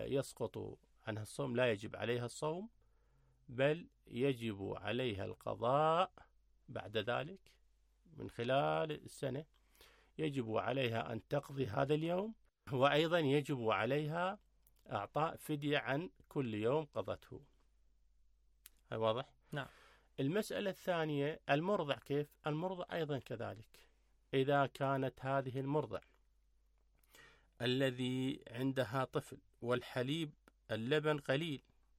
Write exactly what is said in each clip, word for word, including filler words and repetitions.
يسقط عنها الصوم، لا يجب عليها الصوم، بل يجب عليها القضاء بعد ذلك من خلال السنة. يجب عليها أن تقضي هذا اليوم، وأيضا يجب عليها أعطاء فدية عن كل يوم قضته. هذا واضح؟ نعم. المسألة الثانية المرضع، كيف؟ المرضع أيضا كذلك، إذا كانت هذه المرضع الذي عندها طفل والحليب اللبن قليل،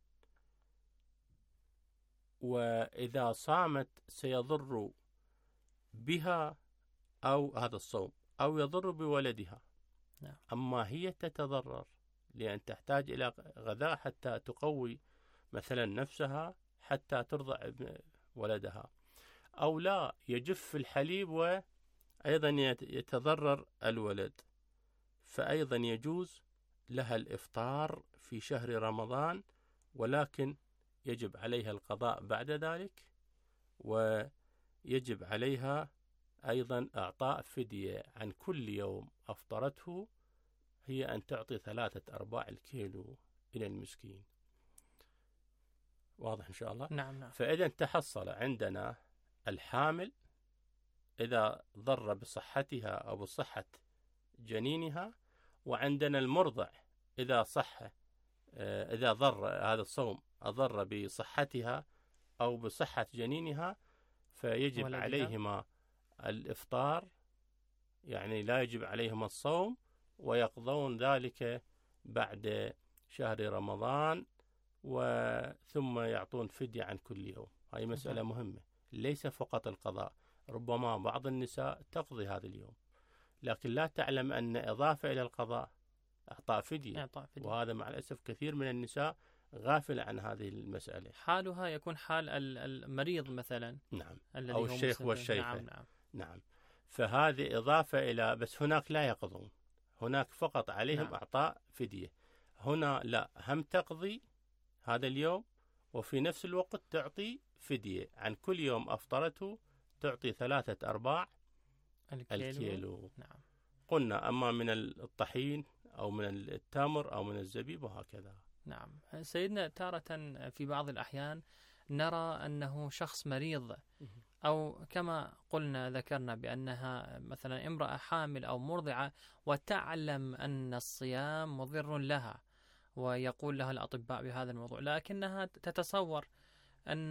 وإذا صامت سيضر بها أو هذا الصوم أو يضر بولدها. نعم. أما هي تتضرر لأن تحتاج إلى غذاء حتى تقوي مثلا نفسها حتى ترضع ولدها، أو لا يجف الحليب وأيضا يتضرر الولد، فأيضا يجوز لها الإفطار في شهر رمضان، ولكن يجب عليها القضاء بعد ذلك، ويجب عليها أيضا أعطاء فدية عن كل يوم أفطرته، هي أن تعطي ثلاثة أرباع الكيلو إلى المسكين. واضح إن شاء الله؟ نعم نعم. فإذا تحصل عندنا الحامل إذا ضر بصحتها أو بصحة جنينها، وعندنا المرضع إذا صح إذا ضر هذا الصوم أضر بصحتها أو بصحة جنينها، فيجب ولدها. عليهما الإفطار، يعني لا يجب عليهما الصوم، ويقضون ذلك بعد شهر رمضان، وثم يعطون فدية عن كل يوم. هذه مسألة مهمة، ليس فقط القضاء. ربما بعض النساء تقضي هذا اليوم لكن لا تعلم أن إضافة إلى القضاء أعطاء فدية، وهذا مع الأسف كثير من النساء غافل عن هذه المسألة. حالها يكون حال المريض مثلا. نعم. أو الشيخ والشيخة. نعم نعم. نعم. فهذه إضافة إلى، بس هناك لا يقضون، هناك فقط عليهم نعم. أعطاء فدية. هنا لا، هم تقضي هذا اليوم وفي نفس الوقت تعطي فدية عن كل يوم أفطرته، تعطي ثلاثة أرباع الكيلو, الكيلو. نعم. قلنا أما من الطحين أو من التمر أو من الزبيب وهكذا. نعم. سيدنا تارة في بعض الأحيان نرى أنه شخص مريض، أو كما قلنا ذكرنا بأنها مثلا امرأة حامل أو مرضعة وتعلم أن الصيام مضر لها، ويقول لها الأطباء بهذا الموضوع، لكنها تتصور أن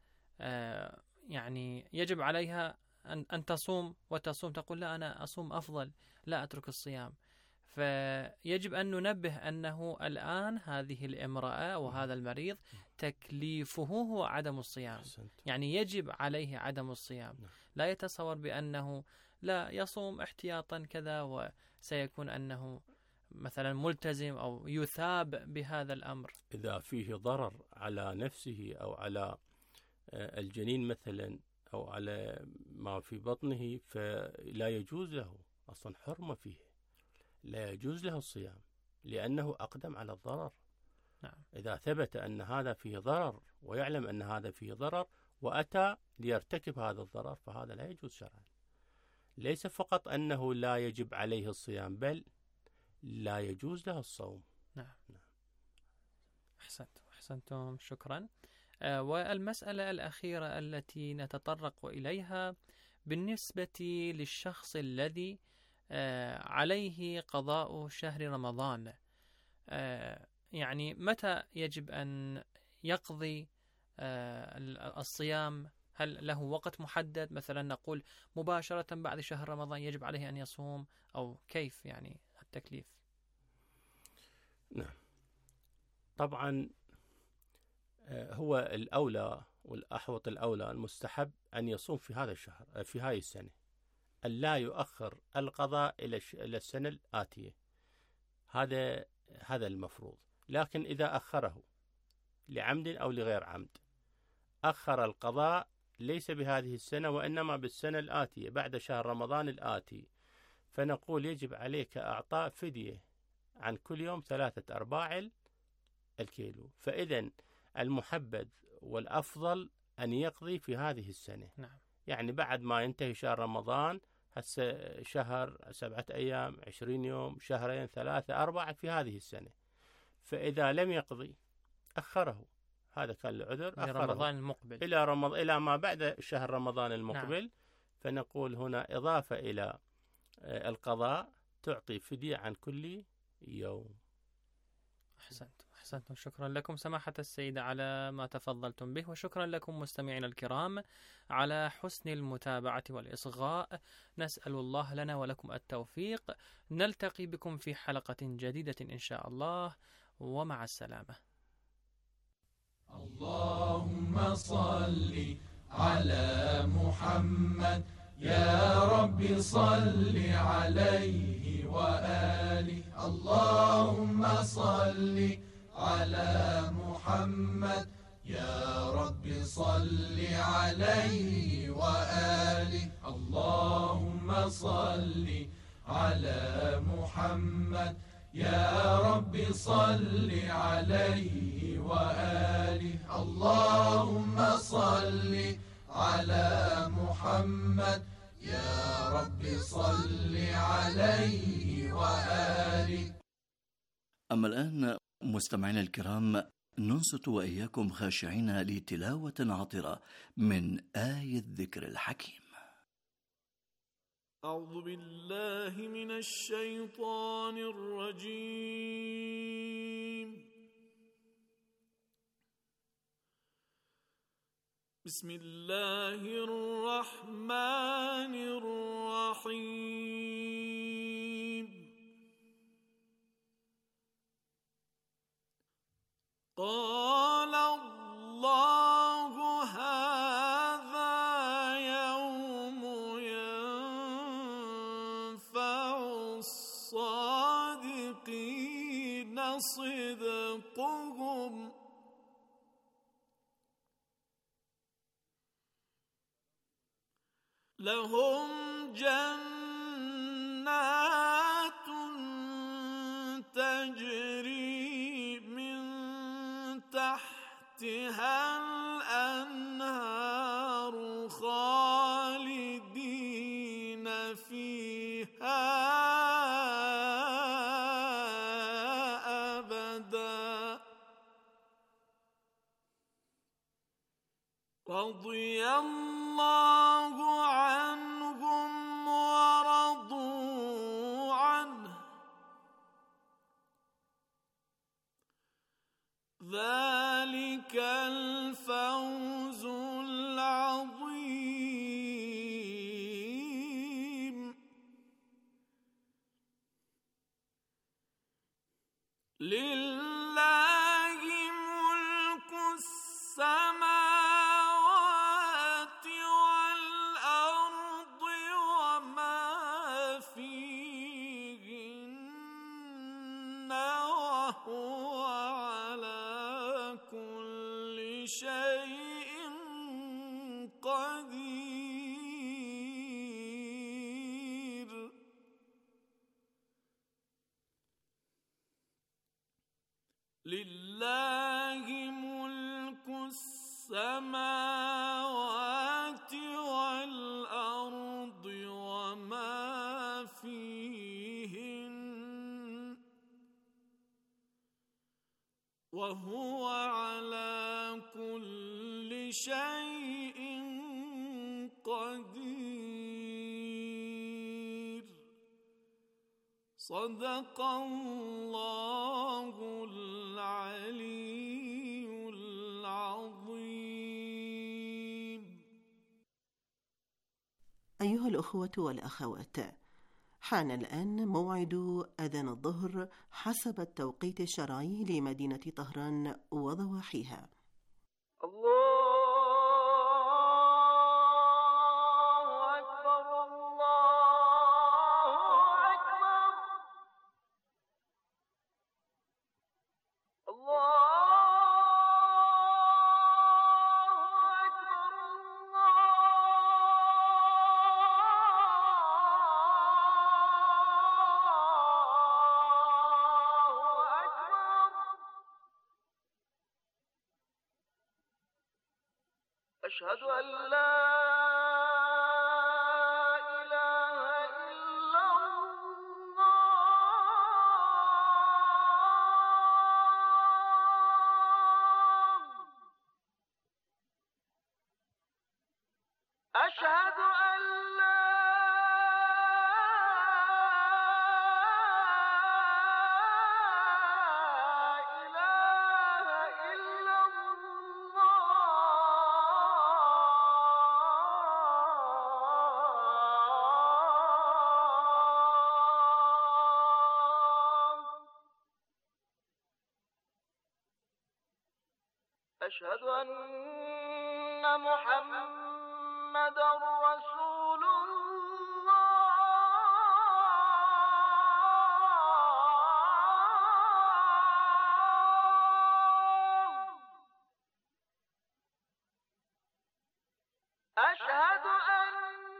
يعني يجب عليها أن أن تصوم وتصوم، تقول لا أنا أصوم أفضل، لا أترك الصيام. فيجب أن ننبه أنه الآن هذه الامرأة وهذا المريض تكليفه هو عدم الصيام، يعني يجب عليه عدم الصيام. لا يتصور بأنه لا يصوم احتياطا كذا وسيكون أنه مثلا ملتزم أو يثاب بهذا الأمر. إذا فيه ضرر على نفسه أو على الجنين مثلا أو على ما في بطنه فلا يجوز له، أصلا حرمة فيه، لا يجوز له الصيام لأنه أقدم على الضرر. نعم. إذا ثبت أن هذا فيه ضرر ويعلم أن هذا فيه ضرر وأتى ليرتكب هذا الضرر فهذا لا يجوز شرعا. ليس فقط أنه لا يجب عليه الصيام، بل لا يجوز له الصوم. نعم. نعم. أحسنت أحسنتم، شكرا. آه والمسألة الأخيرة التي نتطرق إليها بالنسبة للشخص الذي آه عليه قضاء شهر رمضان، آه يعني متى يجب أن يقضي آه الصيام؟ هل له وقت محدد؟ مثلا نقول مباشرة بعد شهر رمضان يجب عليه أن يصوم، أو كيف يعني التكليف؟ نعم. طبعا هو الأولى والأحوط الأولى المستحب أن يصوم في هذا الشهر في هذه السنة، أن لا يؤخر القضاء إلى إلى السنة الآتية. هذا هذا المفروض. لكن إذا أخره لعمد أو لغير عمد، أخر القضاء ليس بهذه السنة وإنما بالسنة الآتية بعد شهر رمضان الآتي، فنقول يجب عليك أعطاء فدية عن كل يوم ثلاثة أرباع الكيلو. فإذن المحبذ والأفضل أن يقضي في هذه السنة. نعم. يعني بعد ما ينتهي شهر رمضان، هسه شهر، سبعة أيام، عشرين يوم، شهرين، ثلاثة، أربعة في هذه السنة، فإذا لم يقضي أخره، هذا كان العذر، أخره رمضان المقبل إلى رمضان، إلى ما بعد شهر رمضان المقبل. نعم. فنقول هنا إضافة إلى القضاء تعطي فدية عن كل يوم. أحسنت أحسنتم. شكرا لكم سماحة السيدة على ما تفضلتم به، وشكرا لكم مستمعينا الكرام على حسن المتابعة والإصغاء. نسأل الله لنا ولكم التوفيق. نلتقي بكم في حلقة جديدة إن شاء الله، ومع السلامة. اللهم صل على محمد يا رب صل عليه وآله. اللهم صل على محمد يا رب صل عليه وآله. اللهم صل على محمد يا رب صل عليه وآله. اللهم صل على محمد يا رب صل عليه وآله. أما الآن مستمعينا الكرام، ننصت وإياكم خاشعين لتلاوة عطرة من آية الذكر الحكيم. أعوذ بالله من الشيطان الرجيم. بسم الله الرحمن الرحيم. قال الله هذا يوم ينفع الصادقين صدقهم لهم جنات تجري من تحتها الأنهار خالدين فيها أبدا رضي الله عنهم ورضوا عنه ذلك الفوز العظيم. لله ملك السماوات والأرض وما فيهن وهو على كل شيء قدير. لله ملك السماوات والأرض وما فيهن وهو على كل شيء قدير. صدق الله العلي العظيم. أيها الأخوة والأخوات، حان الآن موعد أذان الظهر حسب التوقيت الشرعي لمدينة طهران وضواحيها. الله أشهد أن لا إله إلا الله أشهد أن لا إله إلا الله. أشهد أن محمدا رسول الله. أشهد أن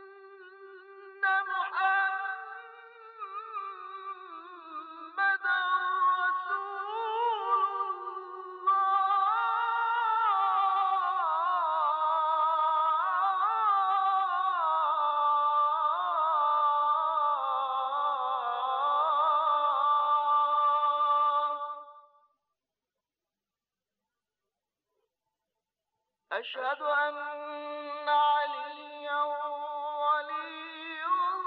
محمدا رسول الله. أشهد أن عليا ولي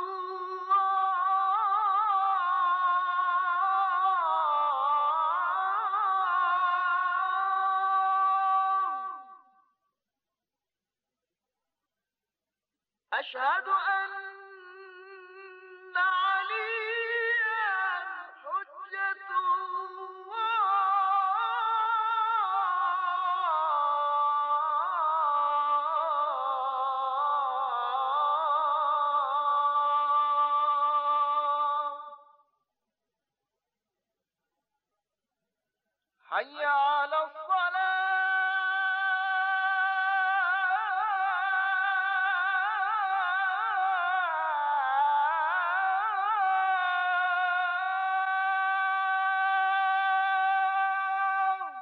الله. أشهد أن عليا حجة الله. حي على الصلاة.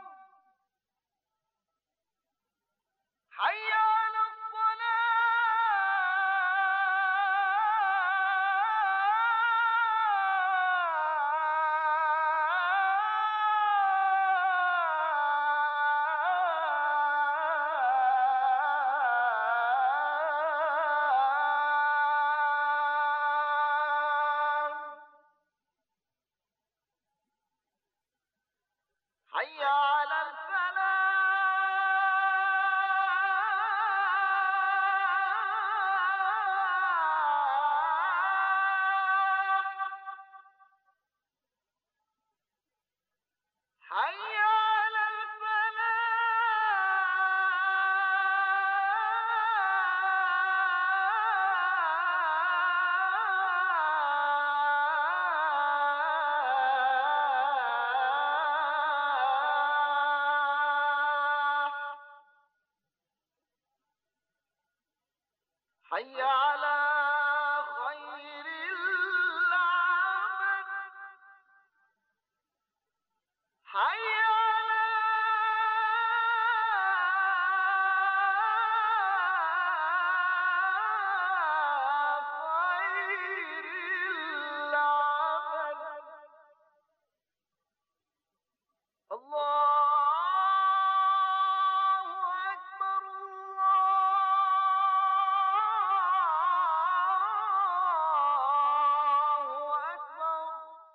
حي على الصلاة. حي على الفلاح. حي على الفلاح. حي على خير العمل. حي على خير العمل. الله أكبر الله أكبر.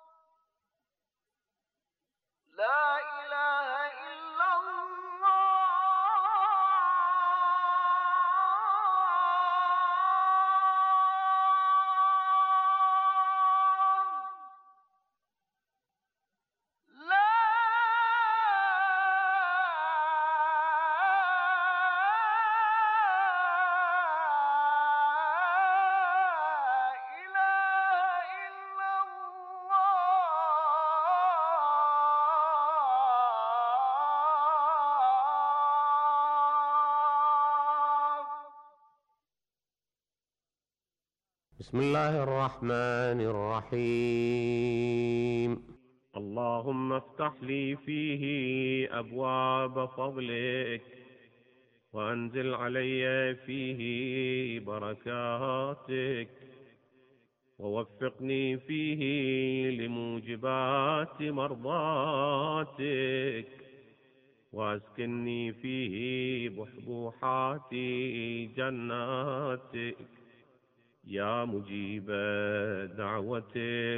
لا إله إلا الله. لا إله إلا الله. بسم الله الرحمن الرحيم. اللهم افتح لي فيه أبواب فضلك، وأنزل علي فيه بركاتك، ووفقني فيه لموجبات مرضاتك، واسكنني فيه بحبوحات جناتك يا مجيب دعوة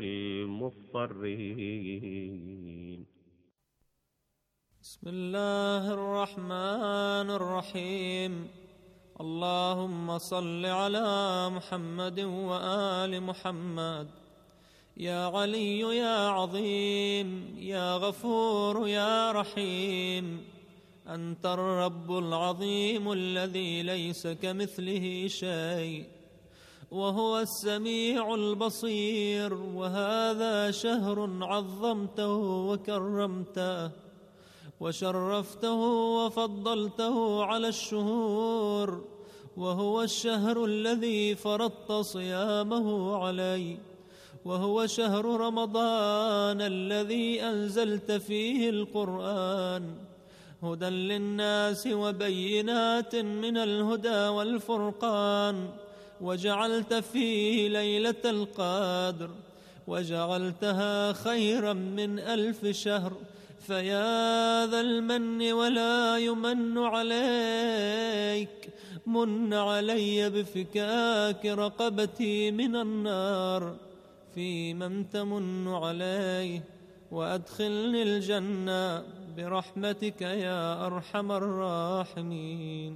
المضطرين. بسم الله الرحمن الرحيم. اللهم صل على محمد وآل محمد. يا علي يا عظيم يا غفور يا رحيم، أنت الرب العظيم الذي ليس كمثله شيء، وهو السميع البصير. وهذا شهر عظمته وكرمته وشرفته وفضلته على الشهور، وهو الشهر الذي فرضت صيامه علي، وهو شهر رمضان الذي أنزلت فيه القرآن هدى للناس وبينات من الهدى والفرقان، وجعلت فيه ليلة القدر وجعلتها خيرا من ألف شهر. فيا ذا المن ولا يمن عليك، من علي بفكاك رقبتي من النار في من تمن عليه، وأدخلني الجنة برحمتك يا أرحم الراحمين.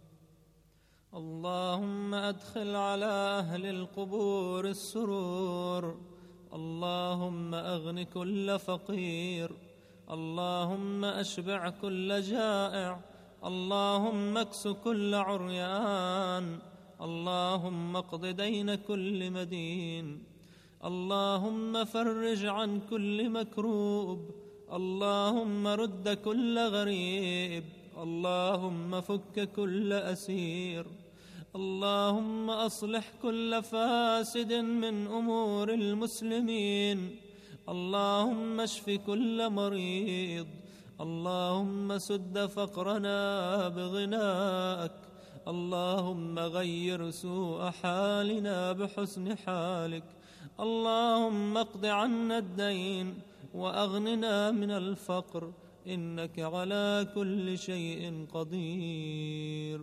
اللهم أدخل على أهل القبور السرور، اللهم أغن كل فقير، اللهم أشبع كل جائع، اللهم اكس كل عريان، اللهم اقض دين كل مدين، اللهم فرج عن كل مكروب، اللهم رد كل غريب، اللهم فك كل أسير، اللهم أصلح كل فاسد من أمور المسلمين، اللهم اشف كل مريض، اللهم سد فقرنا بغناءك، اللهم غير سوء حالنا بحسن حالك، اللهم اقض عنا الدين وأغننا من الفقر، إنك على كل شيء قدير.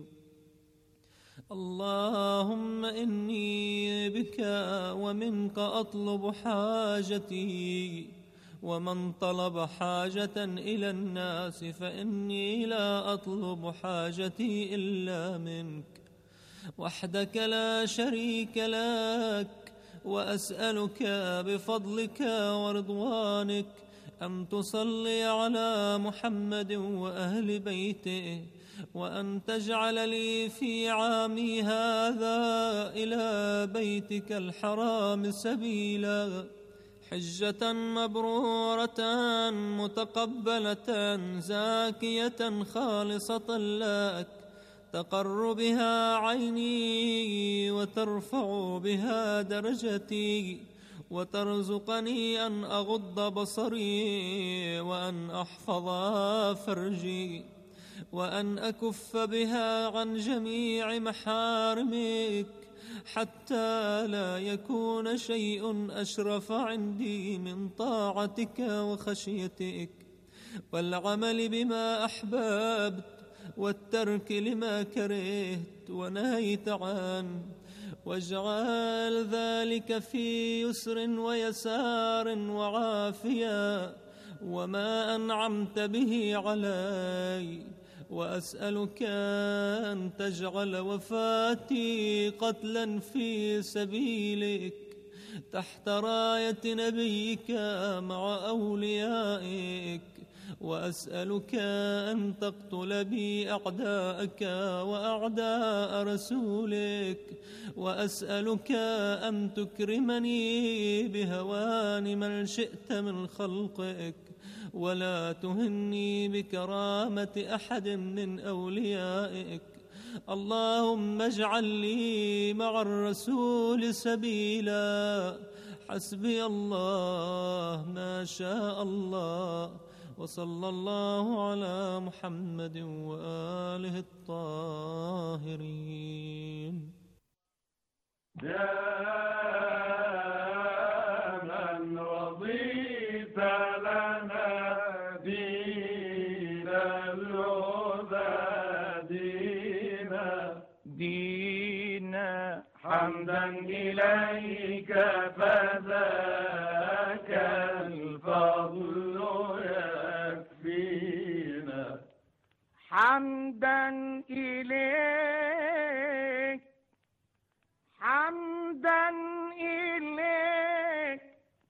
اللهم إني بك ومنك أطلب حاجتي، ومن طلب حاجة إلى الناس فإني لا أطلب حاجتي إلا منك وحدك لا شريك لك. وأسألك بفضلك ورضوانك أن تصلي على محمد وأهل بيته، وأن تجعل لي في عامي هذا إلى بيتك الحرام سبيلا، حجة مبرورة متقبلة زاكية خالصة لك، تقر بها عيني وترفع بها درجتي، وترزقني أن أغض بصري، وأن أحفظ فرجي، وأن أكف بها عن جميع محارمك، حتى لا يكون شيء أشرف عندي من طاعتك وخشيتك، والعمل بما أحببت، والترك لما كرهت ونهيت عنه. واجعل ذلك في يسر ويسار وعافية وما أنعمت به علي. وأسألك أن تجعل وفاتي قتلا في سبيلك تحت راية نبيك مع أوليائك. وأسألك أن تقتل بي أعداءك وأعداء رسولك. وأسألك أن تكرمني بهوان من شئت من خلقك، ولا تهني بكرامة أحد من أوليائك. اللهم اجعل لي مع الرسول سبيلا. حسبي الله ما شاء الله، وصلى الله على محمد وآله الطاهرين. يا من رضيت لنا دين إليك فذاك الفضل يكفينا. حمدا إليك حمدا إليك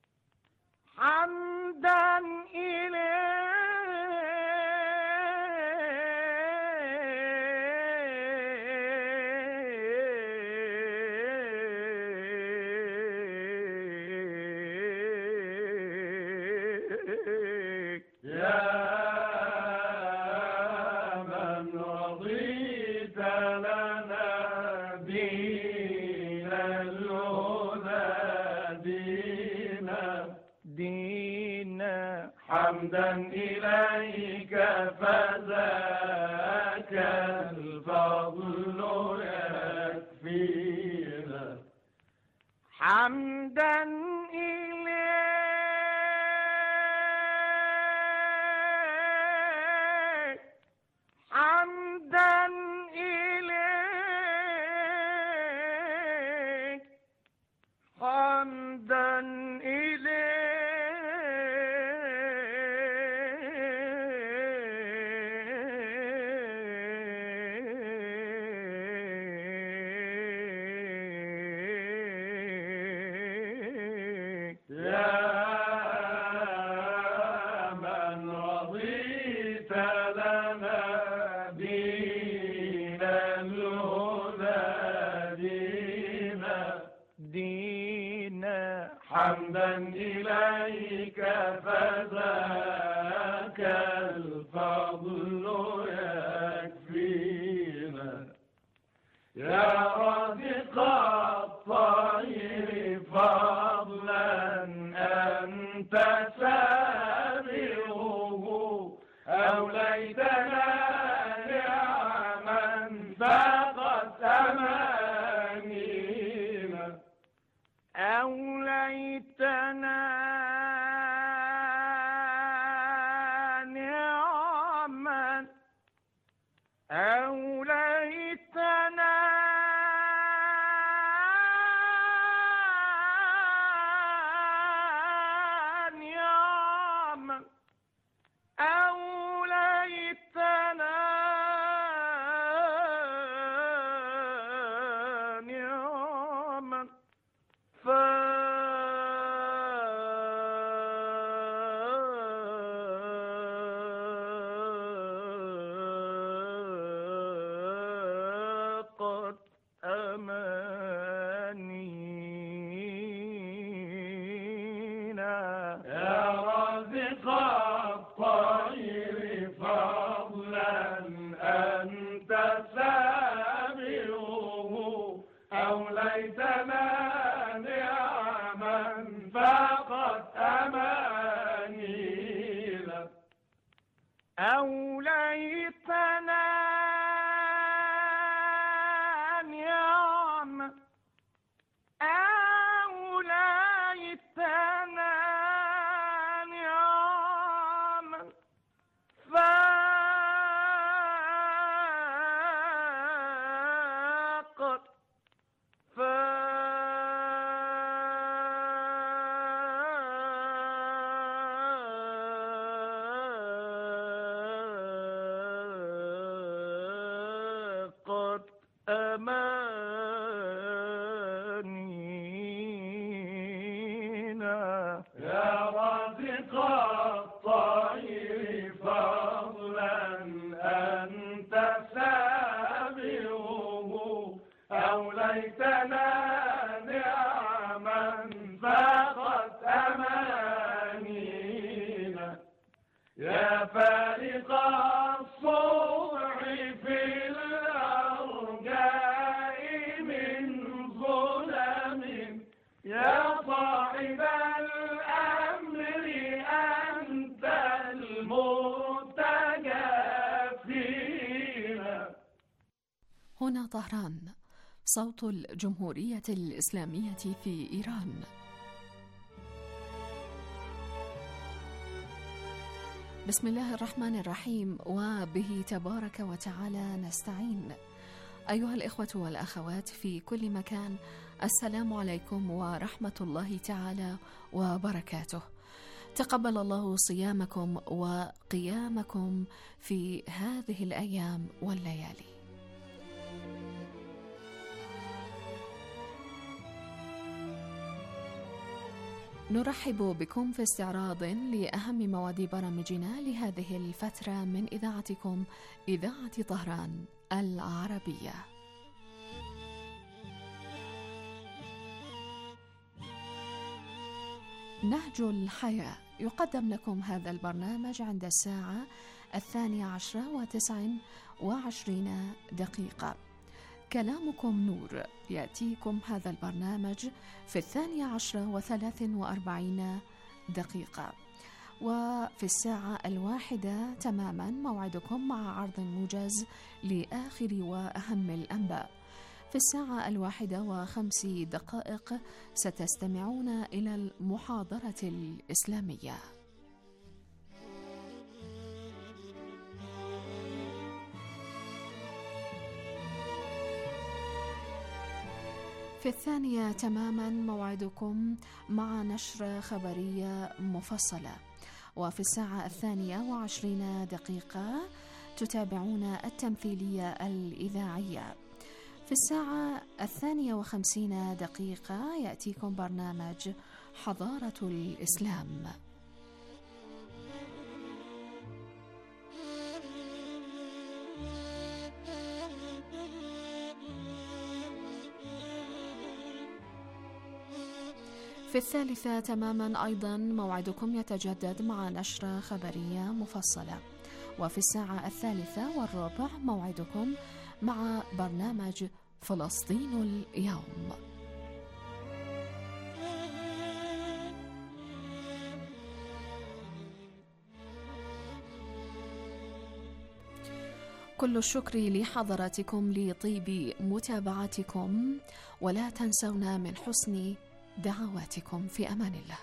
حمدا إليك يا من رضيت لنا دين الهدى دينا دينا. حمدا إليك فذاك الفضل يكفينا. حمدا إليك حمدا إليك حمدا إليك. يا من رضيت لنا دين الهدى دينا دينا. حمدا إليك فذاك الفضل يكفينا. يا رازق الطير فضلا أنت سابغه أوليتنا نعما فقد أمانينا. أوليتنا نعما أوليتنا نعما أوليتنا نعما فقد أمانينا. يا رازق الطير فضلا أنت سابغه أوليتنا نعما فقد أمانينا. أوليتنا نعما أوليتنا نعما فقد فقد أمانينا. يا رازق الطير فضلا أنت سابغه أوليتنا نعما فقد أمانينا. يا فارق الصبح في الأرجاء من ظلم يا صاحب الأمر أنت المرتجى فينا. هنا طهران، صوت الجمهورية الإسلامية في إيران. بسم الله الرحمن الرحيم، وبه تبارك وتعالى نستعين. أيها الإخوة والأخوات في كل مكان، السلام عليكم ورحمة الله تعالى وبركاته. تقبل الله صيامكم وقيامكم في هذه الأيام والليالي. نرحب بكم في استعراض لأهم مواد برامجنا لهذه الفترة من إذاعتكم إذاعة طهران العربية. نهج الحياة يقدم لكم هذا البرنامج عند الساعة الثانية عشرة وتسع وعشرين دقيقة. كلامكم نور يأتيكم هذا البرنامج في الثانية عشرة وثلاث وأربعين دقيقة. وفي الساعة الواحدة تماما موعدكم مع عرض موجز لآخر وأهم الأنباء. في الساعة الواحدة وخمس دقائق ستستمعون إلى المحاضرة الإسلامية. في الثانية تماما موعدكم مع نشرة خبرية مفصلة. وفي الساعة الثانية وعشرين دقيقة تتابعون التمثيلية الإذاعية. في الساعة الثانية وخمسين دقيقة يأتيكم برنامج حضارة الإسلام. في الثالثة تماما أيضا موعدكم يتجدد مع نشرة خبرية مفصلة. وفي الساعة الثالثة والربع موعدكم مع برنامج فلسطين اليوم. كل الشكر لحضراتكم لطيب متابعتكم، ولا تنسونا من حسن دعواتكم. في أمان الله.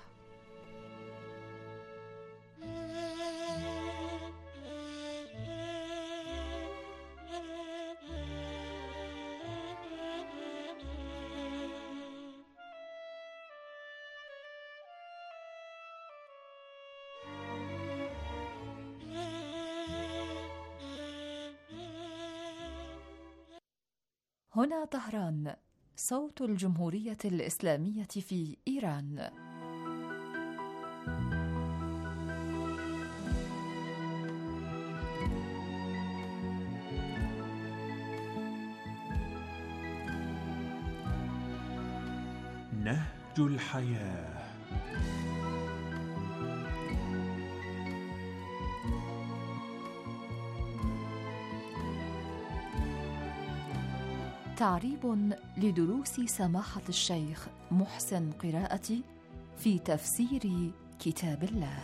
هنا طهران، صوت الجمهورية الإسلامية في إيران. نهج الحياة. تعريب لدروس سماحة الشيخ محسن قراءتي في تفسير كتاب الله.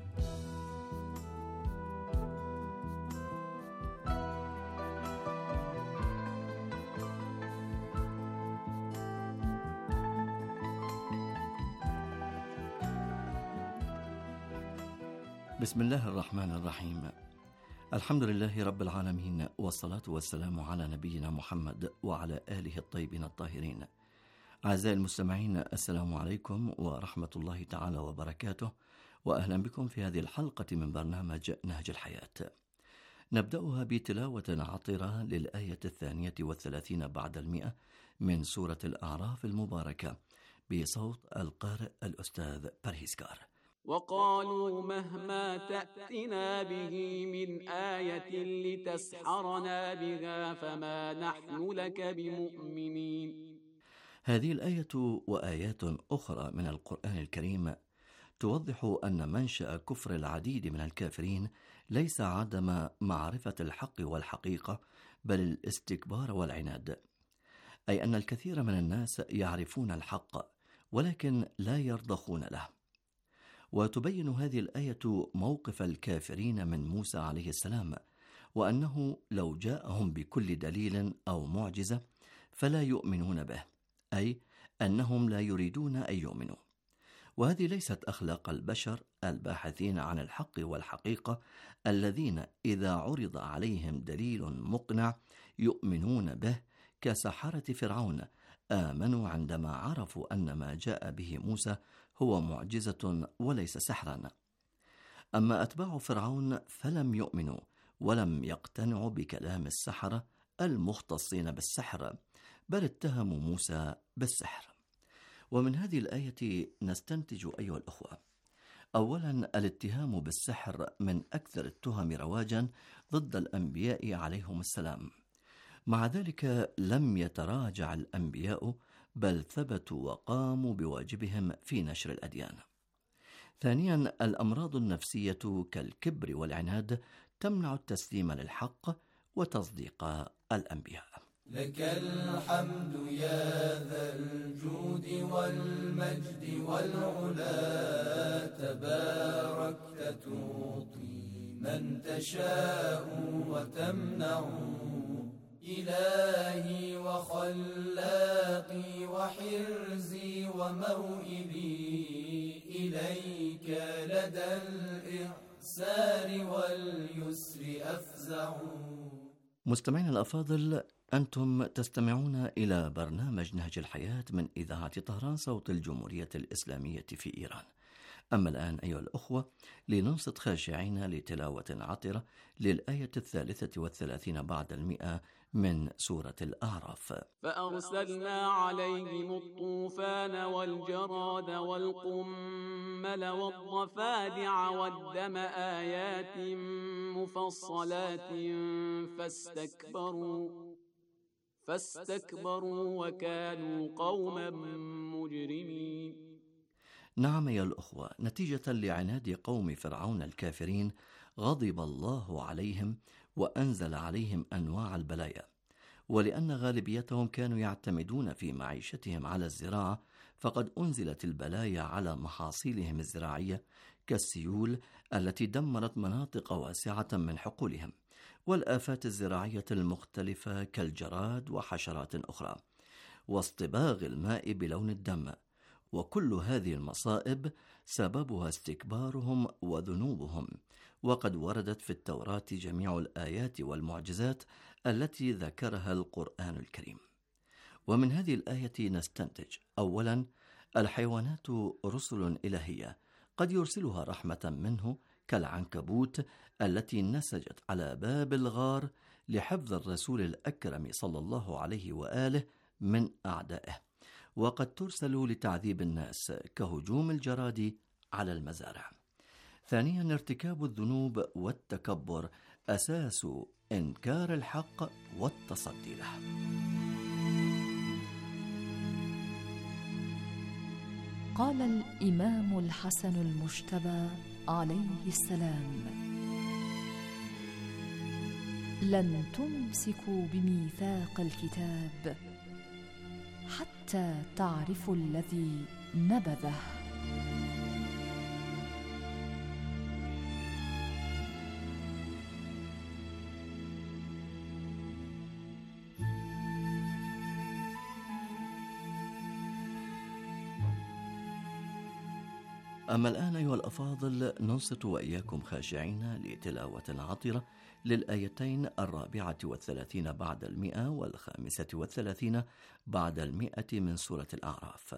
بسم الله الرحمن الرحيم. الحمد لله رب العالمين، والصلاة والسلام على نبينا محمد وعلى آله الطيبين الطاهرين. أعزائي المستمعين، السلام عليكم ورحمة الله تعالى وبركاته، وأهلا بكم في هذه الحلقة من برنامج نهج الحياة. نبدأها بتلاوة عطرة للآية الثانية والثلاثين بعد المئة من سورة الأعراف المباركة بصوت القارئ الأستاذ برهيسكار. وقالوا مهما تأتنا به من آية لتسحرنا بها فما نحن لك بمؤمنين. هذه الآية وآيات أخرى من القرآن الكريم توضح أن منشأ كفر العديد من الكافرين ليس عدم معرفة الحق والحقيقة، بل الاستكبار والعناد، أي أن الكثير من الناس يعرفون الحق ولكن لا يرضخون له. وتبين هذه الآية موقف الكافرين من موسى عليه السلام، وأنه لو جاءهم بكل دليل أو معجزة فلا يؤمنون به، أي أنهم لا يريدون أن يؤمنوا. وهذه ليست أخلاق البشر الباحثين عن الحق والحقيقة، الذين إذا عرض عليهم دليل مقنع يؤمنون به، كسحرة فرعون آمنوا عندما عرفوا أن ما جاء به موسى هو معجزة وليس سحرا. أما أتباع فرعون فلم يؤمنوا ولم يقتنعوا بكلام السحرة المختصين بالسحر، بل اتهموا موسى بالسحر. ومن هذه الآية نستنتج أيها الأخوة: أولا، الاتهام بالسحر من أكثر التهم رواجا ضد الأنبياء عليهم السلام. مع ذلك لم يتراجع الأنبياء، بل ثبتوا وقاموا بواجبهم في نشر الأديان. ثانيا، الأمراض النفسية كالكبر والعناد تمنع التسليم للحق وتصديق الأنبياء. لك الحمد يا ذا الجود والمجد والعلا، تباركت تعطي من تشاء وتمنع، إلهي وخلاقي وحرزي وموئلي، إليك لدى الإحسان واليسر أفزع. مستمعين الأفاضل، أنتم تستمعون إلى برنامج نهج الحياة من إذاعة طهران صوت الجمهورية الإسلامية في إيران. أما الآن أيها الأخوة لننصت خاشعين لتلاوة عطرة للآية الثالثة والثلاثين بعد المئة من سورة الأعراف. فأرسلنا عليهم الطوفان والجراد والقمل والضفادع والدم آيات مفصلات فاستكبروا فاستكبروا وكانوا قوما مجرمين. نعم يا الأخوة، نتيجة لعناد قوم فرعون الكافرين غضب الله عليهم وأنزل عليهم أنواع البلايا. ولأن غالبيتهم كانوا يعتمدون في معيشتهم على الزراعة، فقد أنزلت البلايا على محاصيلهم الزراعية كالسيول التي دمرت مناطق واسعة من حقولهم، والآفات الزراعية المختلفة كالجراد وحشرات أخرى، واصطباغ الماء بلون الدم. وكل هذه المصائب سببها استكبارهم وذنوبهم. وقد وردت في التوراة جميع الآيات والمعجزات التي ذكرها القرآن الكريم. ومن هذه الآية نستنتج: أولا، الحيوانات رسل إلهية قد يرسلها رحمة منه، كالعنكبوت التي نسجت على باب الغار لحفظ الرسول الأكرم صلى الله عليه وآله من أعدائه، وقد ترسل لتعذيب الناس كهجوم الجراد على المزارع. ثانيا، ارتكاب الذنوب والتكبر أساس إنكار الحق والتصدي له. قال الإمام الحسن المجتبى عليه السلام: لن تمسكوا بميثاق الكتاب حتى تعرفوا الذي نبذه. أما الآن أيها الأفاضل ننصت وإياكم خاشعين لتلاوة عطرة للآيتين الرابعة والثلاثين بعد المئة والخامسة والثلاثين بعد المئة من سورة الأعراف.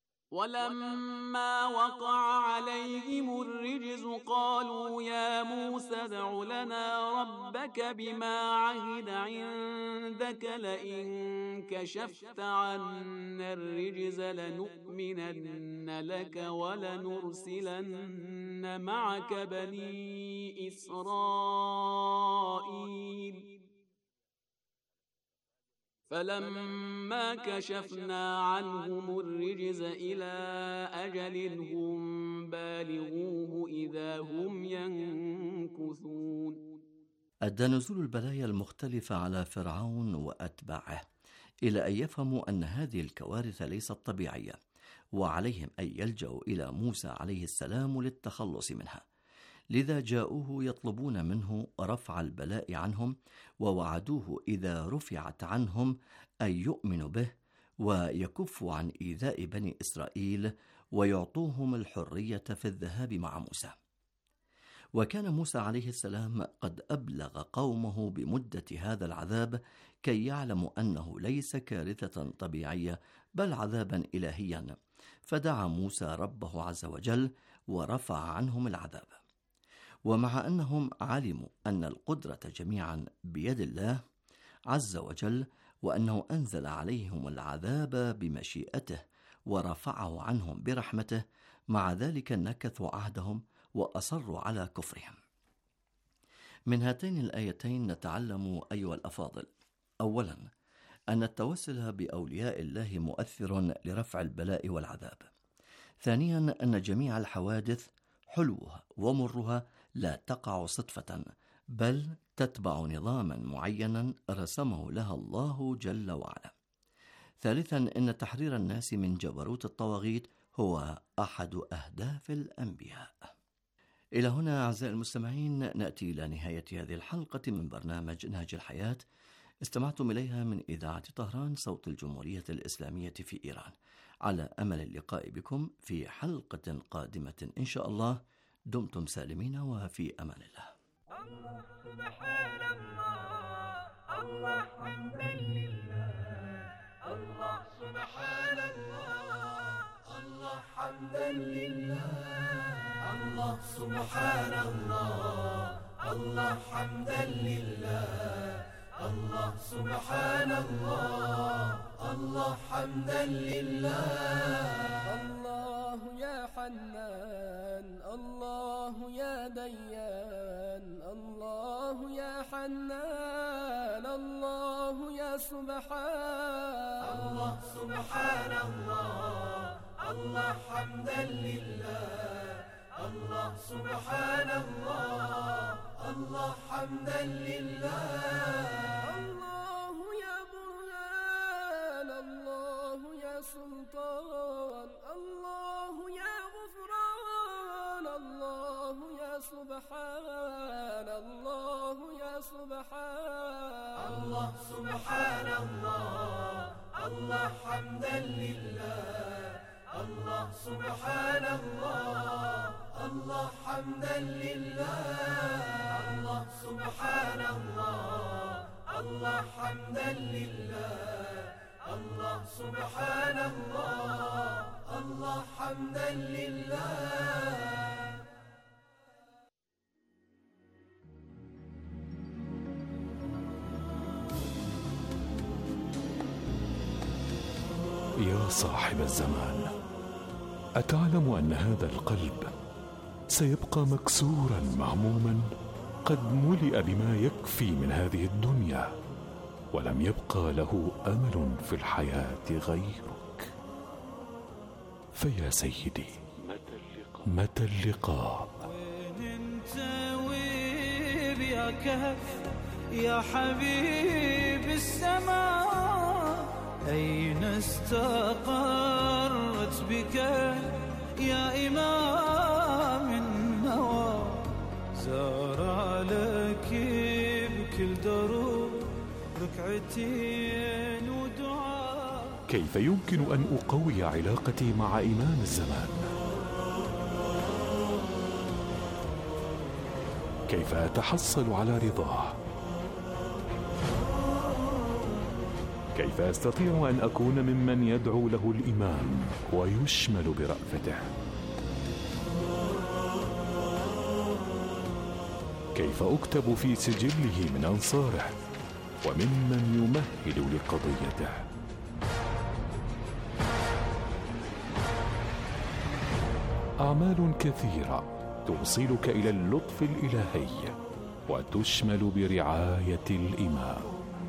ولما وقع عليهم الرجز قالوا يا موسى ادع لنا ربك بما عهد عندك لئن كشفت عنا الرجز لنؤمنن لك ولنرسلن معك بني إسرائيل. فلما كشفنا عنهم الرجز إلى أجل هم بالغوه إذا هم ينكثون. أدى نزول البلايا المختلفة على فرعون وأتباعه إلى أن يفهموا أن هذه الكوارث ليست طبيعية، وعليهم أن يلجأوا إلى موسى عليه السلام للتخلص منها. لذا جاءوه يطلبون منه رفع البلاء عنهم، ووعدوه إذا رفعت عنهم أن يؤمنوا به ويكفوا عن إيذاء بني إسرائيل ويعطوهم الحرية في الذهاب مع موسى. وكان موسى عليه السلام قد أبلغ قومه بمدة هذا العذاب كي يعلموا أنه ليس كارثة طبيعية، بل عذابا إلهيا، فدعا موسى ربه عز وجل ورفع عنهم العذاب. ومع أنهم علموا أن القدرة جميعا بيد الله عز وجل، وأنه أنزل عليهم العذاب بمشيئته ورفعه عنهم برحمته، مع ذلك نكثوا عهدهم وأصروا على كفرهم. من هاتين الآيتين نتعلم أيها الأفاضل: أولا، أن التوسل بأولياء الله مؤثر لرفع البلاء والعذاب. ثانيا، أن جميع الحوادث حلوها ومرها لا تقع صدفة، بل تتبع نظاما معينا رسمه لها الله جل وعلا. ثالثا، أن تحرير الناس من جبروت الطواغيت هو أحد أهداف الأنبياء. إلى هنا أعزائي المستمعين نأتي إلى نهاية هذه الحلقة من برنامج نهج الحياة، استمعتم إليها من إذاعة طهران صوت الجمهورية الإسلامية في إيران. على أمل اللقاء بكم في حلقة قادمة إن شاء الله. دمتم سالمين وفي أمان الله. الله سبحان الله، الله حمدا لله، الله سبحان الله، الله حمدا لله، الله سبحان الله، الله حمدا لله، الله سبحان الله، الله حمدا لله. الله يا حنان، الله يا ديان، الله يا حنان، الله يا سبحان، الله سبحان الله، الله حمدا لله، الله سبحان الله، الله حمدا لله. الله يا برهان، الله يا سلطان، الله يا غفران، الله يا سبحان، الله يا سبحان، الله سبحان الله، الله حمدا لله، الله سبحان الله، الله حمدا لله. الله سبحان الله، الله حمدا لله، الله سبحان الله، الله حمدا لله. يا صاحب الزمان، أتعلم أن هذا القلب سيبقى مكسورا مهموما، قد ملئ بما يكفي من هذه الدنيا، ولم يبقى له أمل في الحياة غيرك. فيا سيدي، متى اللقاء؟ وين انت وين يا كهف يا حبيب السماء؟ أين استقرت بك يا إمام النوى؟ زار لك بكل دروب ركعتين ودعاء. كيف يمكن أن أقوي علاقتي مع إمام الزمان؟ كيف أتحصل على رضاه؟ كيف أستطيع أن أكون ممن يدعو له الإمام ويشمل برأفته؟ كيف أكتب في سجله من أنصاره وممن يمهد لقضيته؟ أعمال كثيرة توصلك إلى اللطف الإلهي وتشمل برعاية الإمام.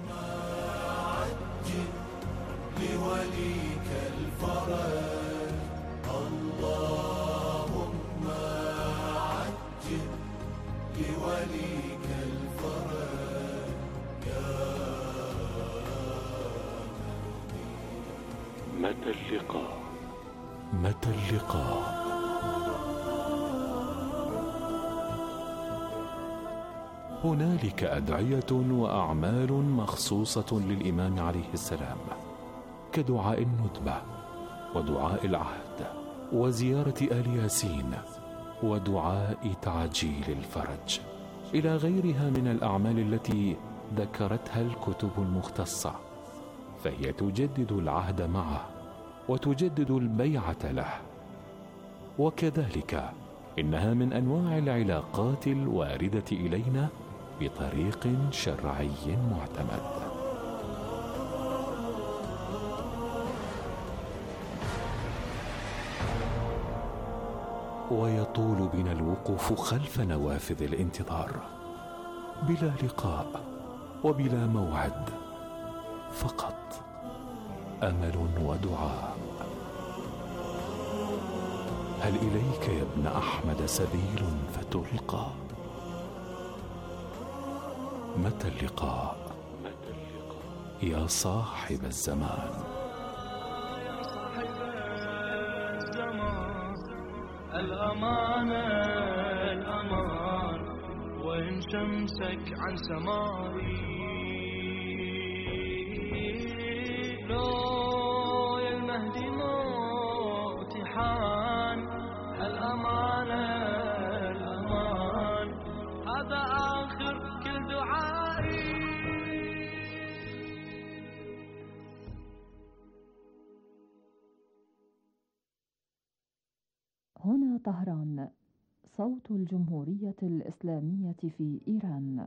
لوليك الفرج اللهم عجل لوليك الفرج يا متى اللقاء؟ متى اللقاء؟ هنالك أدعية وأعمال مخصوصة للإمام عليه السلام، كدعاء الندبة ودعاء العهد وزيارة آل ياسين ودعاء تعجيل الفرج، إلى غيرها من الأعمال التي ذكرتها الكتب المختصة، فهي تجدد العهد معه وتجدد البيعة له. وكذلك إنها من أنواع العلاقات الواردة إلينا بطريق شرعي معتمد. ويطول بنا الوقوف خلف نوافذ الانتظار بلا لقاء وبلا موعد، فقط أمل ودعاء. هل إليك يا ابن أحمد سبيل فتلقى؟ متى اللقاء يا صاحب الزمان؟ الأمان الأمان وإن شمسك عن سمائي، لو يا المهدي موتي حان. الأمان الأمان هذا آخر كل دعائي. هنا طهران، صوت الجمهورية الإسلامية في إيران.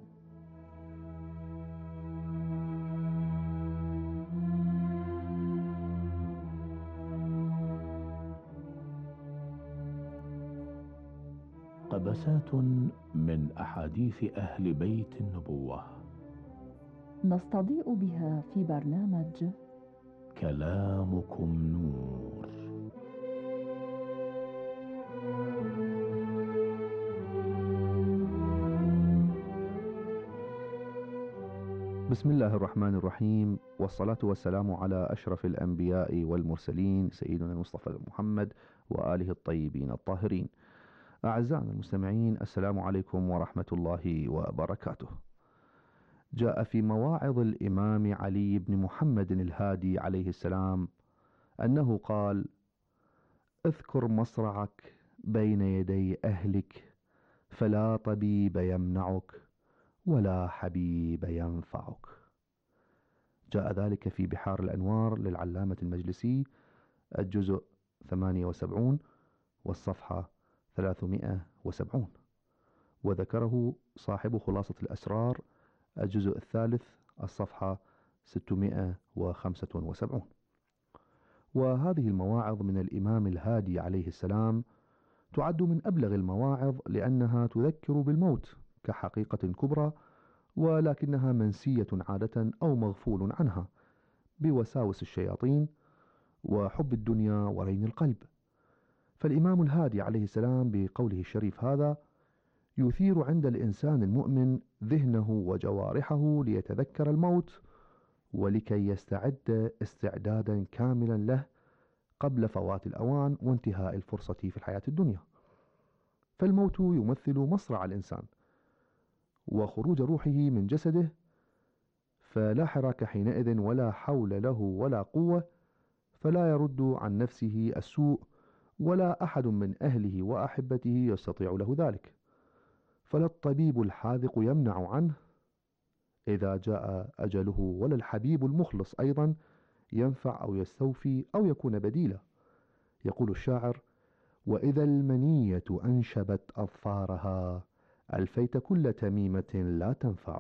قبسات من أحاديث أهل بيت النبوة نستضيء بها في برنامج كلامكم نور. بسم الله الرحمن الرحيم، والصلاة والسلام على أشرف الأنبياء والمرسلين سيدنا المصطفى محمد وآله الطيبين الطاهرين. أعزائنا المستمعين، السلام عليكم ورحمة الله وبركاته. جاء في مواعظ الإمام علي بن محمد الهادي عليه السلام أنه قال: اذكر مصرعك بين يدي أهلك، فلا طبيب يمنعك ولا حبيب ينفعك. جاء ذلك في بحار الأنوار للعلامة المجلسي الجزء ثمانية وسبعين والصفحة ثلاثمائة وسبعين، وذكره صاحب خلاصة الأسرار الجزء الثالث الصفحة ستمائة وخمسة وسبعين. وهذه المواعظ من الإمام الهادي عليه السلام تعد من أبلغ المواعظ، لأنها تذكر بالموت كحقيقة كبرى، ولكنها منسية عادة أو مغفول عنها بوساوس الشياطين وحب الدنيا ورين القلب. فالإمام الهادي عليه السلام بقوله الشريف هذا يثير عند الإنسان المؤمن ذهنه وجوارحه ليتذكر الموت، ولكي يستعد استعدادا كاملا له قبل فوات الأوان وانتهاء الفرصة في الحياة الدنيا. فالموت يمثل مصرع الإنسان وخروج روحه من جسده، فلا حراك حينئذ ولا حول له ولا قوة، فلا يرد عن نفسه السوء، ولا أحد من أهله وأحبته يستطيع له ذلك. فلا الطبيب الحاذق يمنع عنه إذا جاء أجله، ولا الحبيب المخلص أيضا ينفع أو يستوفي أو يكون بديلا. يقول الشاعر: وإذا المنية أنشبت أظفارها، ألفيت كل تميمة لا تنفع.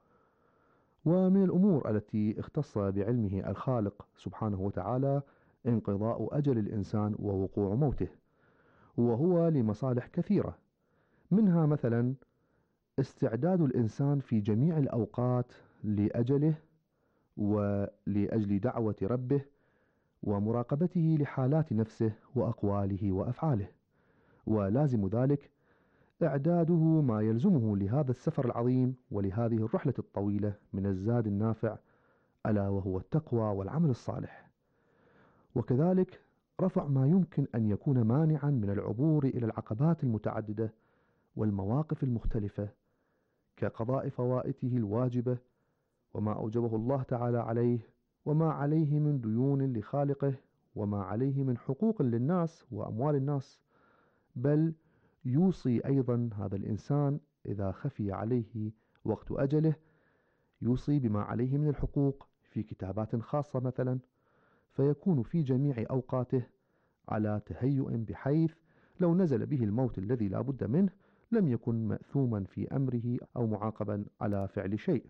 ومن الأمور التي اختص بعلمه الخالق سبحانه وتعالى انقضاء أجل الإنسان ووقوع موته، وهو لمصالح كثيرة، منها مثلا استعداد الإنسان في جميع الأوقات لأجله ولأجل دعوة ربه ومراقبته لحالات نفسه وأقواله وأفعاله، ولازم ذلك إعداده ما يلزمه لهذا السفر العظيم ولهذه الرحلة الطويلة من الزاد النافع، ألا وهو التقوى والعمل الصالح. وكذلك رفع ما يمكن أن يكون مانعا من العبور إلى العقبات المتعددة والمواقف المختلفة، كقضاء فوائته الواجبة وما أوجبه الله تعالى عليه، وما عليه من ديون لخالقه، وما عليه من حقوق للناس وأموال الناس. بل يوصي أيضا هذا الإنسان إذا خفي عليه وقت أجله، يوصي بما عليه من الحقوق في كتابات خاصة مثلا، فيكون في جميع أوقاته على تهيؤ بحيث لو نزل به الموت الذي لا بد منه لم يكن مأثوما في أمره أو معاقبا على فعل شيء.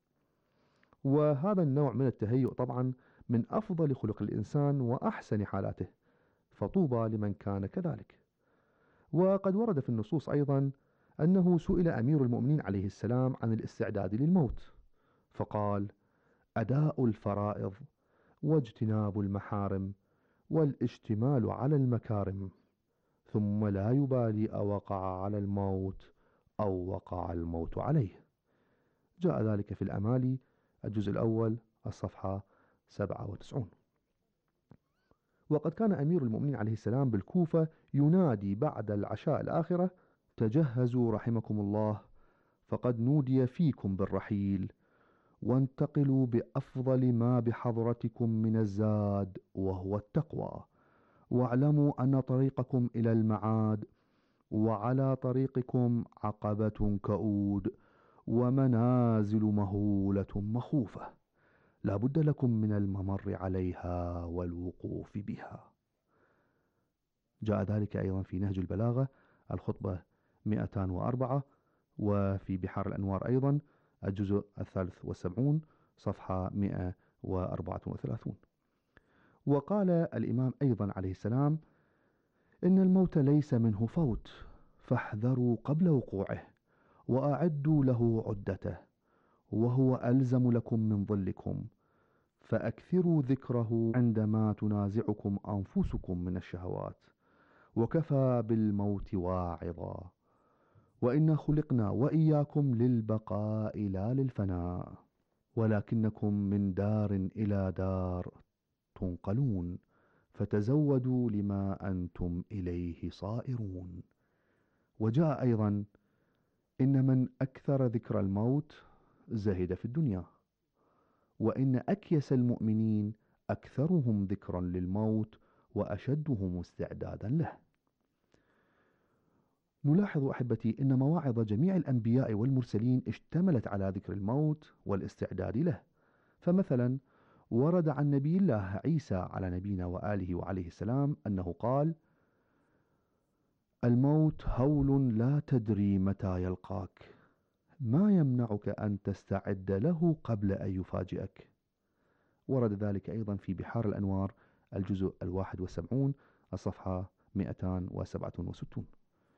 وهذا النوع من التهيؤ طبعا من أفضل خلق الإنسان وأحسن حالاته، فطوبى لمن كان كذلك. وقد ورد في النصوص أيضا أنه سئل أمير المؤمنين عليه السلام عن الاستعداد للموت، فقال: أداء الفرائض واجتناب المحارم والاشتمال على المكارم، ثم لا يبالي أوقع على الموت أو وقع الموت عليه. جاء ذلك في الأمالي الجزء الأول الصفحة سبعة وتسعين. وقد كان أمير المؤمنين عليه السلام بالكوفة ينادي بعد العشاء الآخرة: تجهزوا رحمكم الله، فقد نودي فيكم بالرحيل، وانتقلوا بأفضل ما بحضرتكم من الزاد وهو التقوى، واعلموا أن طريقكم إلى المعاد وعلى طريقكم عقبة كؤود ومنازل مهولة مخوفة، لا بد لكم من الممر عليها والوقوف بها. جاء ذلك أيضا في نهج البلاغة الخطبة مئتين وأربعة، وفي بحار الأنوار أيضا الجزء الثالث والسبعون صفحة مئة وأربعة وثلاثين. وقال الإمام أيضا عليه السلام: إن الموت ليس منه فوت، فاحذروا قبل وقوعه وأعدوا له عدته، وهو ألزم لكم من ظلكم، فأكثروا ذكره عندما تنازعكم أنفسكم من الشهوات، وكفى بالموت واعظا، وإن خلقنا وإياكم للبقاء لا للفناء، ولكنكم من دار إلى دار تنقلون، فتزودوا لما أنتم إليه صائرون. وجاء أيضا: إن من أكثر ذكر الموت زهد في الدنيا، وإن أكيس المؤمنين أكثرهم ذكرا للموت وأشدهم استعدادا له. نلاحظ أحبتي أن مواعظ جميع الأنبياء والمرسلين اشتملت على ذكر الموت والاستعداد له. فمثلا ورد عن نبي الله عيسى على نبينا وآله وعليه السلام أنه قال: الموت هول لا تدري متى يلقاك، ما يمنعك أن تستعد له قبل أن يفاجئك. ورد ذلك أيضا في بحار الأنوار الجزء الواحد والسبعون الصفحة مئتان وسبعة وستون.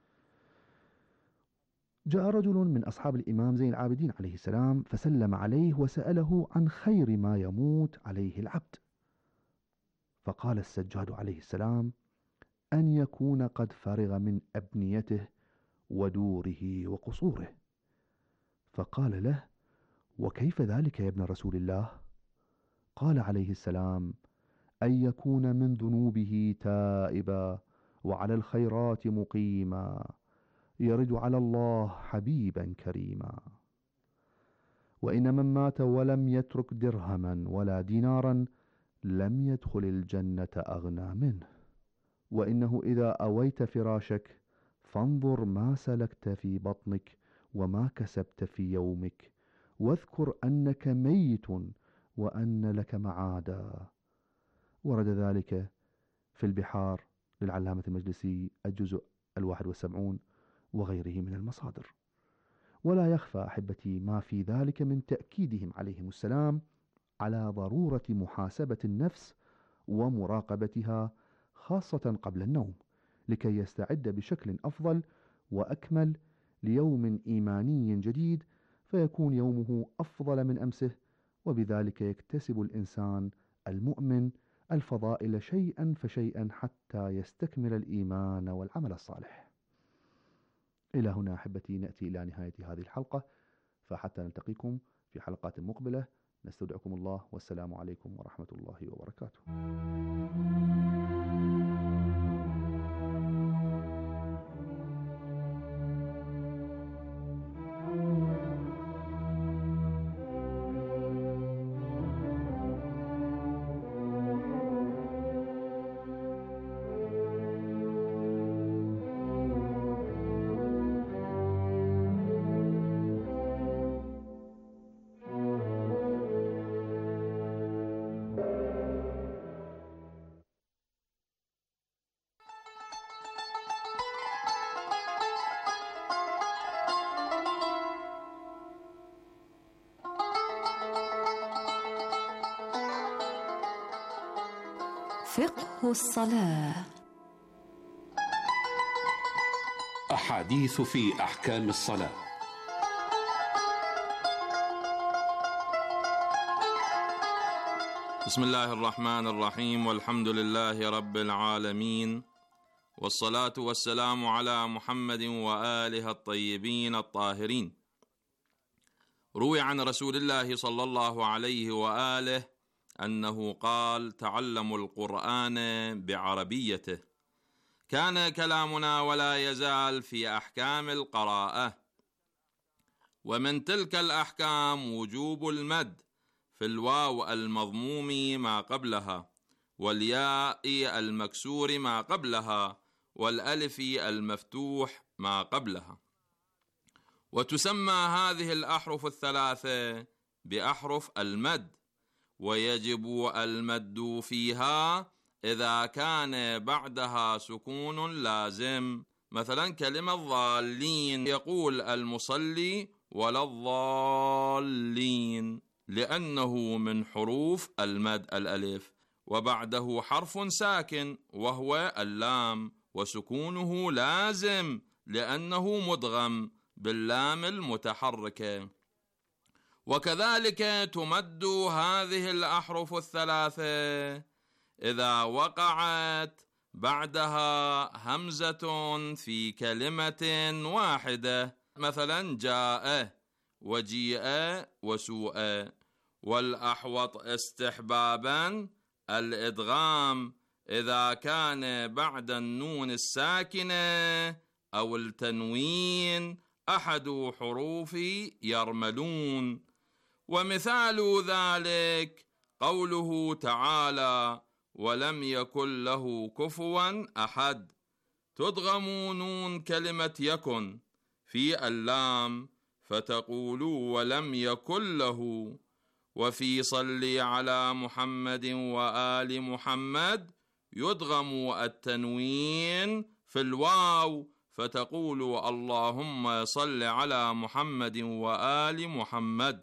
جاء رجل من أصحاب الإمام زين العابدين عليه السلام فسلم عليه وسأله عن خير ما يموت عليه العبد، فقال السجاد عليه السلام: أن يكون قد فرغ من أبنيته ودوره وقصوره. فقال له: وكيف ذلك يا ابن رسول الله؟ قال عليه السلام: أن يكون من ذنوبه تائبا وعلى الخيرات مقيما، يرد على الله حبيبا كريما. وإن من مات ولم يترك درهما ولا دينارا لم يدخل الجنة أغنى منه. وإنه إذا أويت فراشك فانظر ما سلكت في بطنك وما كسبت في يومك، واذكر أنك ميت وأن لك معادا. ورد ذلك في البحار للعلامة المجلسي الجزء الواحد والسبعون وغيره من المصادر. ولا يخفى أحبتي ما في ذلك من تأكيدهم عليهم السلام على ضرورة محاسبة النفس ومراقبتها خاصة قبل النوم، لكي يستعد بشكل أفضل وأكمل ليوم إيماني جديد، فيكون يومه أفضل من أمسه، وبذلك يكتسب الإنسان المؤمن الفضائل شيئا فشيئا حتى يستكمل الإيمان والعمل الصالح. إلى هنا أحبتي نأتي إلى نهاية هذه الحلقة، فحتى نلتقيكم في حلقات مقبلة نستودعكم الله، والسلام عليكم ورحمة الله وبركاته. فقه الصلاة. أحاديث في أحكام الصلاة. بسم الله الرحمن الرحيم، والحمد لله رب العالمين، والصلاة والسلام على محمد وآله الطيبين الطاهرين. روي عن رسول الله صلى الله عليه وآله أنه قال: تعلموا القرآن بعربيته. كان كلامنا ولا يزال في أحكام القراءة، ومن تلك الأحكام وجوب المد في الواو المضموم ما قبلها، والياء المكسور ما قبلها، والألف المفتوح ما قبلها. وتسمى هذه الأحرف الثلاثة بأحرف المد، ويجب المد فيها إذا كان بعدها سكون لازم. مثلا كلمة ضالين، يقول المصلي ولا الضالين، لأنه من حروف المد الألف، وبعده حرف ساكن وهو اللام، وسكونه لازم لأنه مدغم باللام المتحركة. وكذلك تمد هذه الأحرف الثلاثة إذا وقعت بعدها همزة في كلمة واحدة، مثلا جاء وجيء وسوء. والأحوط استحبابا الإدغام إذا كان بعد النون الساكنة أو التنوين أحد حروف يرملون. ومثال ذلك قوله تعالى: ولم يكن له كفوا أحد. تدغم نون كلمة يكن في اللام فتقول ولم يكن له. وفي صل على محمد وآل محمد يدغم التنوين في الواو فتقول اللهم صل على محمد وآل محمد.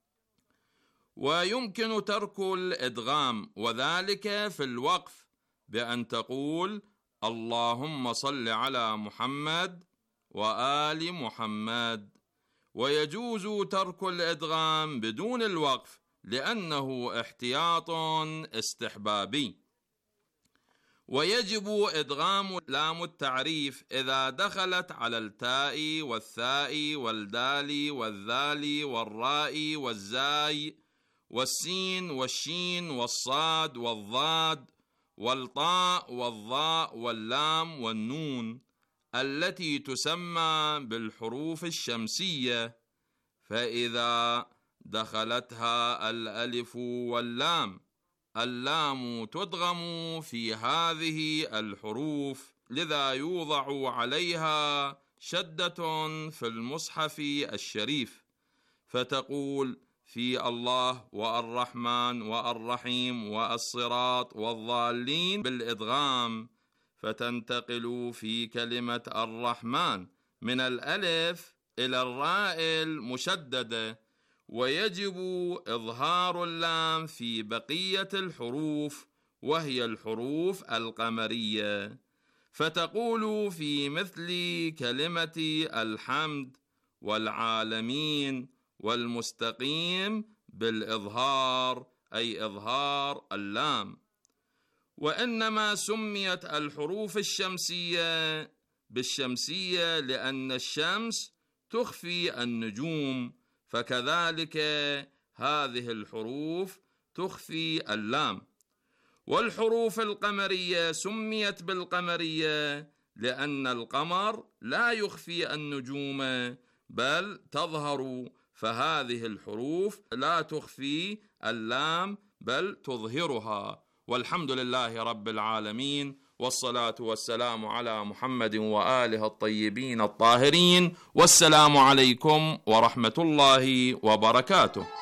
ويمكن ترك الإدغام، وذلك في الوقف، بأن تقول اللهم صل على محمد وآل محمد. ويجوز ترك الإدغام بدون الوقف لأنه احتياط استحبابي. ويجب إدغام لام التعريف إذا دخلت على التاء والثاء والدال والذال والراء والزاي والسين والشين والصاد والضاد والطاء والظاء واللام والنون، التي تسمى بالحروف الشمسية. فإذا دخلتها الألف واللام، اللام تدغم في هذه الحروف، لذا يوضع عليها شدة في المصحف الشريف، فتقول في الله والرحمن والرحيم والصراط والضالين بالإدغام، فتنتقل في كلمة الرحمن من الألف إلى الراء المشددة. ويجب إظهار اللام في بقية الحروف، وهي الحروف القمرية، فتقول في مثل كلمة الحمد والعالمين والمستقيم بالإظهار، أي إظهار اللام. وإنما سميت الحروف الشمسية بالشمسية لأن الشمس تخفي النجوم، فكذلك هذه الحروف تخفي اللام. والحروف القمرية سميت بالقمرية لأن القمر لا يخفي النجوم بل تظهر، فهذه الحروف لا تخفي اللام بل تظهرها. والحمد لله رب العالمين، والصلاة والسلام على محمد وآله الطيبين الطاهرين، والسلام عليكم ورحمة الله وبركاته.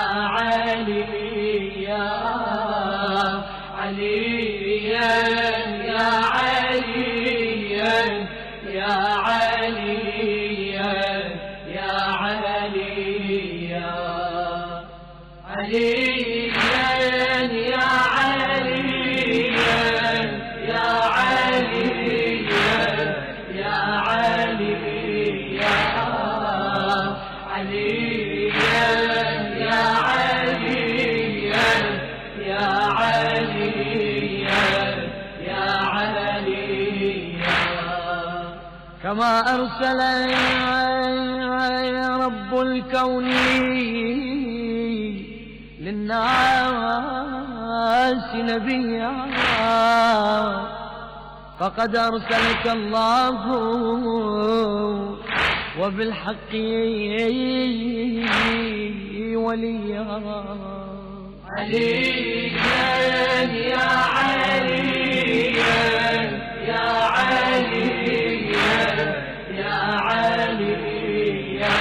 علي يا عليا يا عليا يا عليا يا عليا عليا يا عليا يا عليا يا عليا عليا يا عليا يا عليا يا عليا كما أرسل رب الكون للناس نبيا فقد أرسلك الله وبالحق وليا عليا يا عليا يا عليا يا عليا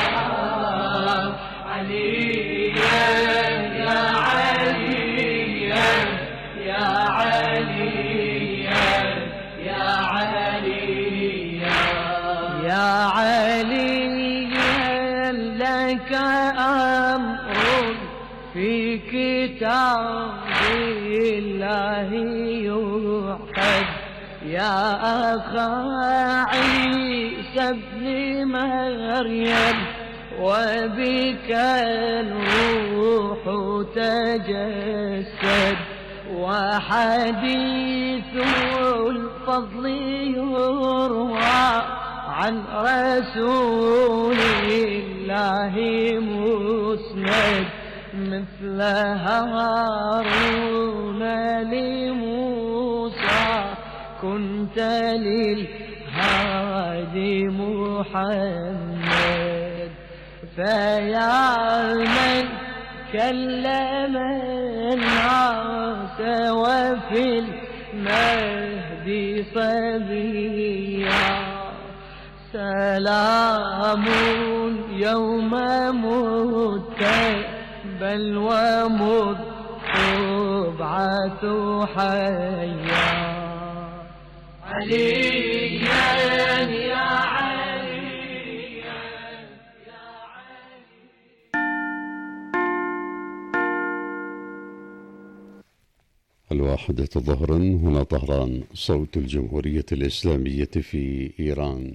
عليا يا عليا يا عليا يا عليا يا عليا لك أمر في كتاب الله يوحد يا أخا عيسى ابن مريم وبك الروح تجسد وحديث الفضل يروى عن رسول الله مسند مثل هارون لموسى كنت للهادي محمد فيا من كلم الناس وفي المهد صبيا سلام يوم مت بل ومت تبعث حيا عليا يا الواحدة ظهرا هنا طهران صوت الجمهورية الإسلامية في إيران.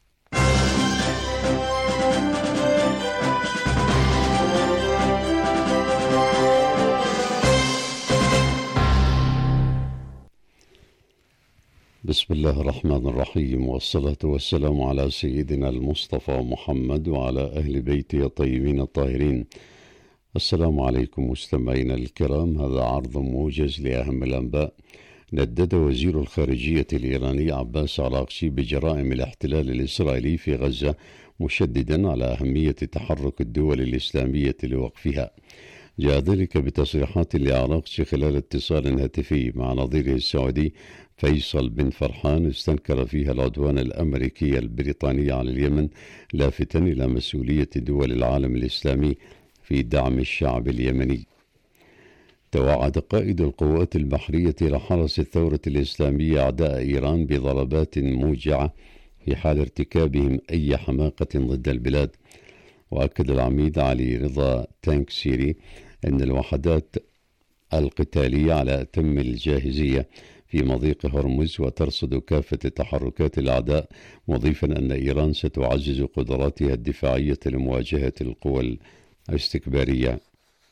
بسم الله الرحمن الرحيم، والصلاة والسلام على سيدنا المصطفى محمد وعلى أهل بيته الطيبين الطاهرين. السلام عليكم مستمعينا الكرام، هذا عرض موجز لأهم الأنباء. ندد وزير الخارجية الإيراني عباس عراقشي بجرائم الاحتلال الإسرائيلي في غزة، مشددا على أهمية تحرك الدول الإسلامية لوقفها. جاء ذلك بتصريحات لعراقشي خلال اتصال هاتفي مع نظيره السعودي فيصل بن فرحان، استنكر فيها العدوان الأمريكي البريطاني على اليمن، لافتا إلى مسؤولية دول العالم الإسلامي في دعم الشعب اليمني. توعد قائد القوات البحرية لحرس الثورة الإسلامية أعداء إيران بضربات موجعة في حال ارتكابهم أي حماقة ضد البلاد. وأكد العميد علي رضا تانكسيري أن الوحدات القتالية على أتم الجاهزية في مضيق هرمز وترصد كافة تحركات الأعداء، مضيفا أن إيران ستعزز قدراتها الدفاعية لمواجهة القوى الاستكبارية.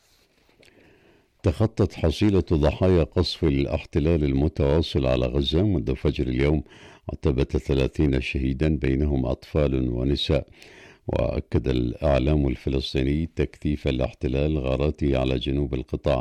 تخطت حصيلة ضحايا قصف الاحتلال المتواصل على غزة منذ فجر اليوم عتبة ثلاثين شهيدا بينهم أطفال ونساء. وأكد الإعلام الفلسطيني تكثيف الاحتلال غاراته على جنوب القطاع